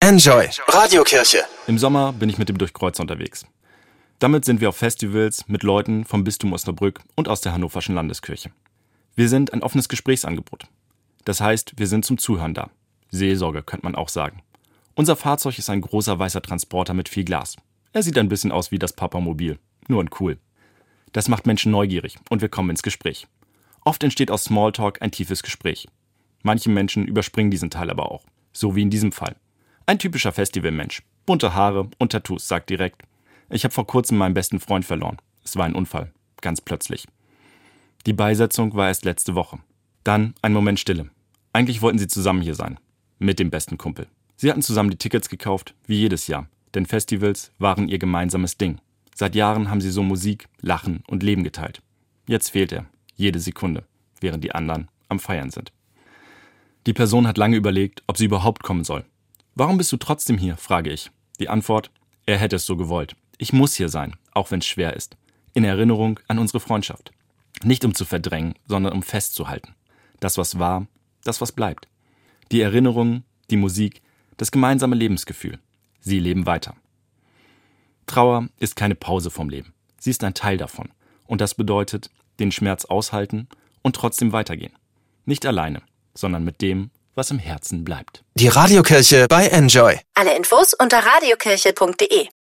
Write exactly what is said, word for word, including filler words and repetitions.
Enjoy Radiokirche. Im Sommer bin ich mit dem Durchkreuzer unterwegs. Damit sind wir auf Festivals mit Leuten vom Bistum Osnabrück und aus der Hannoverschen Landeskirche. Wir sind ein offenes Gesprächsangebot. Das heißt, wir sind zum Zuhören da. Seelsorge könnte man auch sagen. Unser Fahrzeug ist ein großer weißer Transporter mit viel Glas. Er sieht ein bisschen aus wie das Papamobil, nur in cool. Das macht Menschen neugierig und wir kommen ins Gespräch. Oft entsteht aus Smalltalk ein tiefes Gespräch. Manche Menschen überspringen diesen Teil aber auch, so wie in diesem Fall. Ein typischer Festivalmensch, bunte Haare und Tattoos, sagt direkt: Ich habe vor kurzem meinen besten Freund verloren. Es war ein Unfall, ganz plötzlich. Die Beisetzung war erst letzte Woche. Dann ein Moment Stille. Eigentlich wollten sie zusammen hier sein, mit dem besten Kumpel. Sie hatten zusammen die Tickets gekauft, wie jedes Jahr, denn Festivals waren ihr gemeinsames Ding. Seit Jahren haben sie so Musik, Lachen und Leben geteilt. Jetzt fehlt er, jede Sekunde, während die anderen am Feiern sind. Die Person hat lange überlegt, ob sie überhaupt kommen soll. Warum bist du trotzdem hier, frage ich. Die Antwort: Er hätte es so gewollt. Ich muss hier sein, auch wenn es schwer ist. In Erinnerung an unsere Freundschaft. Nicht um zu verdrängen, sondern um festzuhalten. Das, was war, das, was bleibt. Die Erinnerungen, die Musik, das gemeinsame Lebensgefühl. Sie leben weiter. Trauer ist keine Pause vom Leben. Sie ist ein Teil davon. Und das bedeutet, den Schmerz aushalten und trotzdem weitergehen. Nicht alleine, sondern mit dem, was im Herzen bleibt. Die Radiokirche bei Enjoy. Alle Infos unter radiokirche punkt de.